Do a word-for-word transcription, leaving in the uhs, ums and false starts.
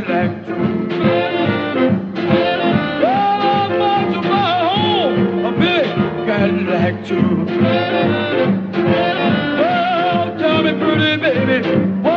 Cadillac too. Well, I want to buy home a big Cadillac too. Well, tell me, pretty baby,